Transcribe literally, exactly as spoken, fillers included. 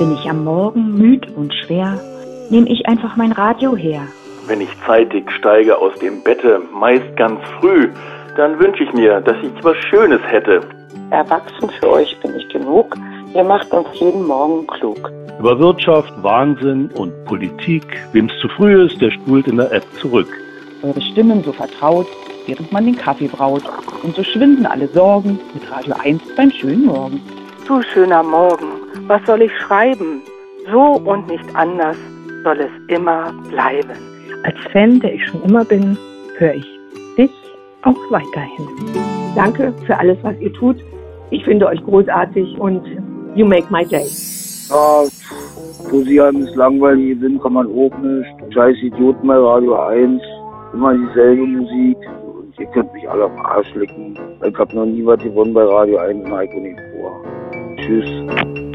Bin ich am Morgen müd und schwer, nehme ich einfach mein Radio her. Wenn ich zeitig steige aus dem Bette, meist ganz früh, dann wünsche ich mir, dass ich was Schönes hätte. Erwachsen für euch bin ich genug, ihr macht uns jeden Morgen klug. Über Wirtschaft, Wahnsinn und Politik, wem's zu früh ist, der spult in der App zurück. Eure Stimmen so vertraut, während man den Kaffee braut. Und so schwinden alle Sorgen mit Radio eins beim schönen Morgen. Du schöner Morgen, was soll ich schreiben? So und nicht anders soll es immer bleiben. Als Fan, der ich schon immer bin, höre ich dich auch weiterhin. Danke für alles, was ihr tut. Ich finde euch großartig und you make my day. Ja, wo sie einem das Langweilige sind, kann man auch nicht. Scheiß Idioten bei Radio eins, immer dieselbe Musik. Ihr könnt mich alle am Arsch lecken. Ich habe noch nie was gewonnen bei Radio eins, Mike und ich vor. Tschüss.